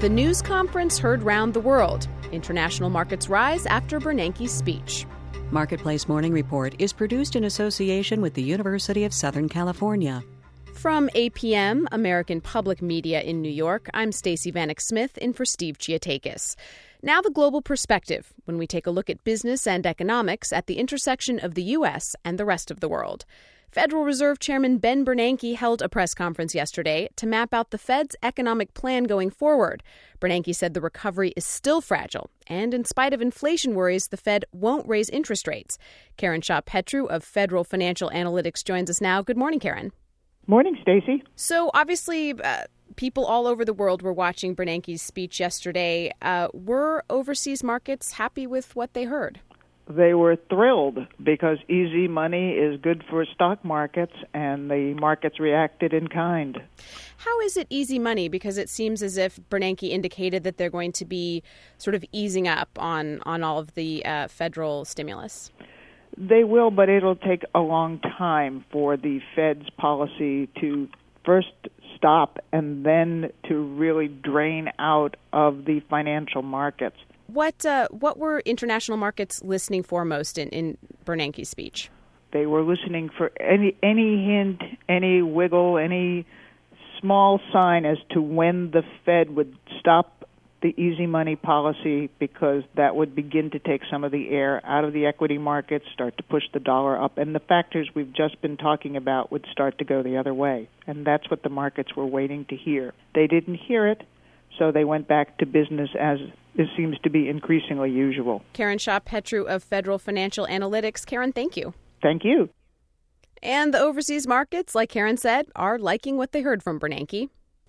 The news conference heard round the world. International markets rise after Bernanke's speech. Marketplace Morning Report is produced in association with the University of Southern California. From APM, American Public Media in New York, I'm Stacey Vanek Smith in for Steve Giatakis. Now the global perspective, when we take a look at business and economics at the intersection of the U.S. and the rest of the world. Federal Reserve Chairman Ben Bernanke held a press conference yesterday to map out the Fed's economic plan going forward. Bernanke said the recovery is still fragile, and in spite of inflation worries, the Fed won't raise interest rates. Karen Shaw-Petru of Federal Financial Analytics joins us now. Good morning, Karen. Morning, Stacey. So obviously, people all over the world were watching Bernanke's speech yesterday. Were overseas markets happy with what they heard? They were thrilled because easy money is good for stock markets, and the markets reacted in kind. How is it easy money? Because it seems as if Bernanke indicated that they're going to be sort of easing up on all of the federal stimulus. They will, but it'll take a long time for the Fed's policy to first stop and then to really drain out of the financial markets. What were international markets listening for most in Bernanke's speech? They were listening for any hint, any wiggle, any small sign as to when the Fed would stop the easy money policy, because that would begin to take some of the air out of the equity markets, start to push the dollar up, and the factors we've just been talking about would start to go the other way. And that's what the markets were waiting to hear. They didn't hear it, so they went back to business as it seems to be increasingly usual. Karen Shaw-Petru of Federal Financial Analytics. Karen, thank you. Thank you. And the overseas markets, like Karen said, are liking what they heard from Bernanke.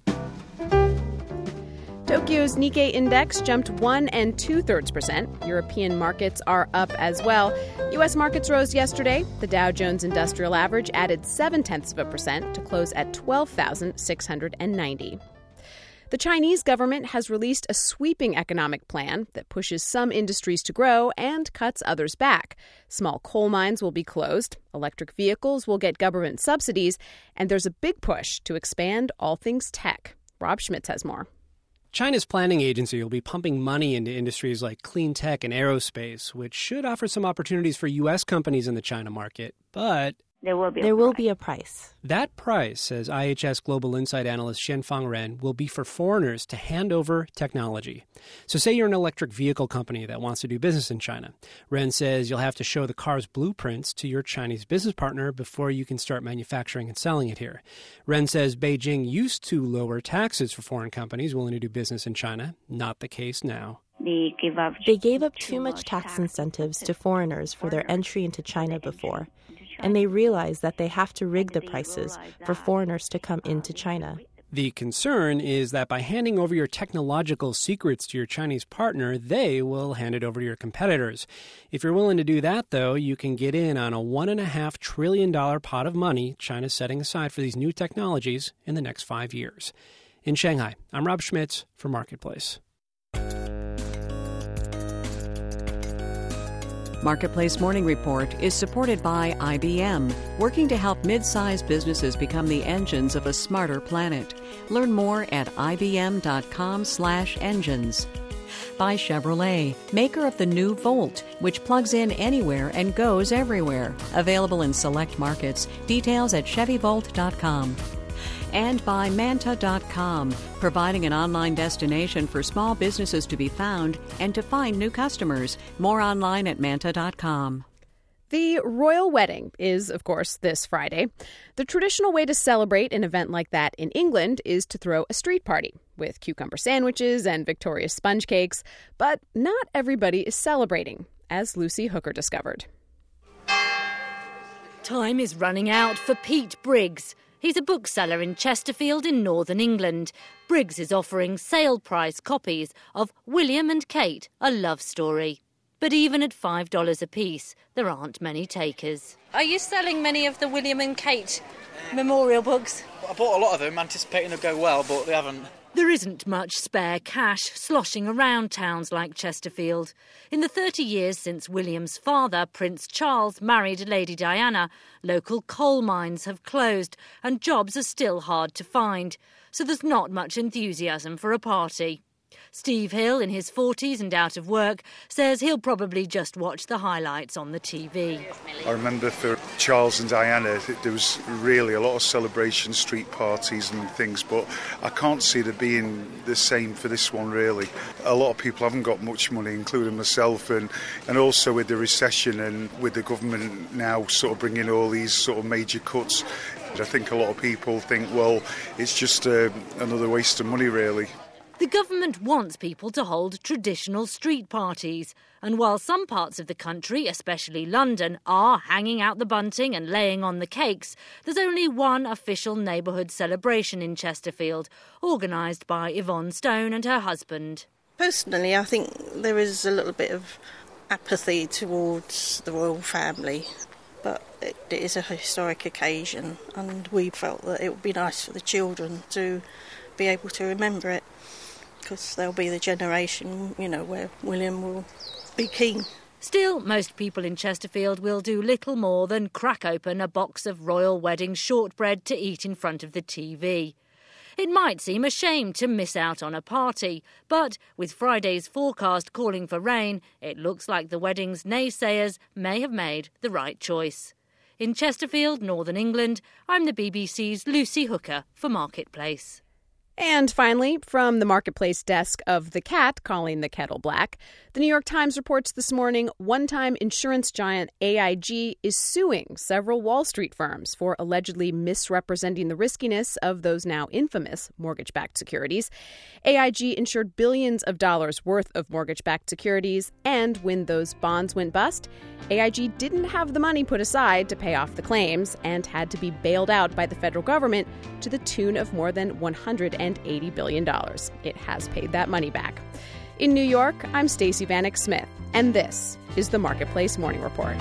Tokyo's Nikkei index jumped 1 2/3%. European markets are up as well. U.S. markets rose yesterday. The Dow Jones Industrial Average added 0.7% to close at 12,690. The Chinese government has released a sweeping economic plan that pushes some industries to grow and cuts others back. Small coal mines will be closed, electric vehicles will get government subsidies, and there's a big push to expand all things tech. Rob Schmitz has more. China's planning agency will be pumping money into industries like clean tech and aerospace, which should offer some opportunities for U.S. companies in the China market. But there will be a price. That price, says IHS Global Insight analyst Xianfang Ren, will be for foreigners to hand over technology. So say you're an electric vehicle company that wants to do business in China. Ren says you'll have to show the car's blueprints to your Chinese business partner before you can start manufacturing and selling it here. Ren says Beijing used to lower taxes for foreign companies willing to do business in China. Not the case now. They gave up too much tax incentives to foreigners for their entry into China before. And they realize that they have to rig the prices for foreigners to come into China. The concern is that by handing over your technological secrets to your Chinese partner, they will hand it over to your competitors. If you're willing to do that, though, you can get in on a $1.5 trillion pot of money China's setting aside for these new technologies in the next 5 years. In Shanghai, I'm Rob Schmitz for Marketplace. Marketplace Morning Report is supported by IBM, working to help mid-sized businesses become the engines of a smarter planet. Learn more at ibm.com/engines. By Chevrolet, maker of the new Volt, which plugs in anywhere and goes everywhere. Available in select markets. Details at chevyvolt.com. And by Manta.com, providing an online destination for small businesses to be found and to find new customers. More online at Manta.com. The royal wedding is, of course, this Friday. The traditional way to celebrate an event like that in England is to throw a street party with cucumber sandwiches and Victoria's sponge cakes. But not everybody is celebrating, as Lucy Hooker discovered. Time is running out for Pete Briggs. He's a bookseller in Chesterfield in northern England. Briggs is offering sale-price copies of William and Kate, A Love Story. But even at $5 apiece, there aren't many takers. Are you selling many of the William and Kate memorial books? I bought a lot of them, anticipating they'd go well, but they haven't. There isn't much spare cash sloshing around towns like Chesterfield. In the 30 years since William's father, Prince Charles, married Lady Diana, local coal mines have closed and jobs are still hard to find. So there's not much enthusiasm for a party. Steve Hill, in his 40s and out of work, says he'll probably just watch the highlights on the TV. I remember for Charles and Diana, there was really a lot of celebration, street parties and things, but I can't see there being the same for this one, really. A lot of people haven't got much money, including myself, and also with the recession and with the government now sort of bringing all these sort of major cuts, I think a lot of people think, well, it's just another waste of money, really. The government wants people to hold traditional street parties. And while some parts of the country, especially London, are hanging out the bunting and laying on the cakes, there's only one official neighbourhood celebration in Chesterfield, organised by Yvonne Stone and her husband. Personally, I think there is a little bit of apathy towards the royal family. But it is a historic occasion, and we felt that it would be nice for the children to be able to remember it, because they'll be the generation, where William will be king. Still, most people in Chesterfield will do little more than crack open a box of royal wedding shortbread to eat in front of the TV. It might seem a shame to miss out on a party, but with Friday's forecast calling for rain, it looks like the wedding's naysayers may have made the right choice. In Chesterfield, Northern England, I'm the BBC's Lucy Hooker for Marketplace. And finally, from the Marketplace desk of The Cat Calling the Kettle Black, the New York Times reports this morning one-time insurance giant AIG is suing several Wall Street firms for allegedly misrepresenting the riskiness of those now infamous mortgage-backed securities. AIG insured billions of dollars worth of mortgage-backed securities, and when those bonds went bust, AIG didn't have the money put aside to pay off the claims and had to be bailed out by the federal government to the tune of more than $180 billion. It has paid that money back. In New York, I'm Stacey Vanek Smith, and this is the Marketplace Morning Report.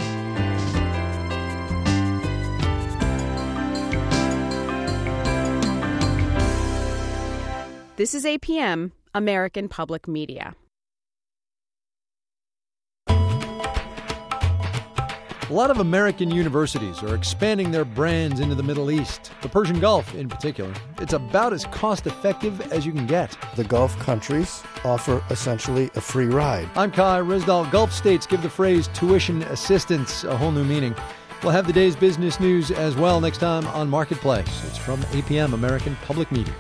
This is APM, American Public Media. A lot of American universities are expanding their brands into the Middle East, the Persian Gulf in particular. It's about as cost-effective as you can get. The Gulf countries offer essentially a free ride. I'm Kai Rizdal. Gulf states give the phrase tuition assistance a whole new meaning. We'll have the day's business news as well next time on Marketplace. It's from APM, American Public Media.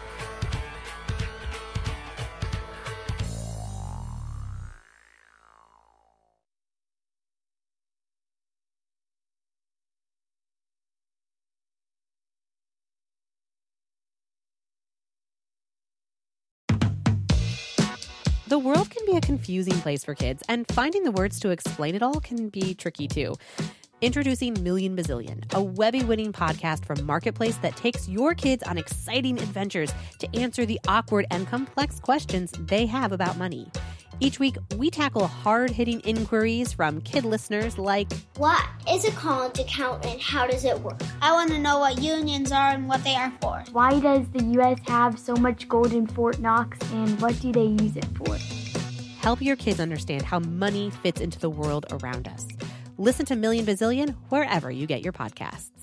The world can be a confusing place for kids, and finding the words to explain it all can be tricky too. Introducing Million Bazillion, a Webby-winning podcast from Marketplace that takes your kids on exciting adventures to answer the awkward and complex questions they have about money. Each week, we tackle hard-hitting inquiries from kid listeners like, what is a college account and how does it work? I want to know what unions are and what they are for. Why does the U.S. have so much gold in Fort Knox and what do they use it for? Help your kids understand how money fits into the world around us. Listen to Million Bazillion wherever you get your podcasts.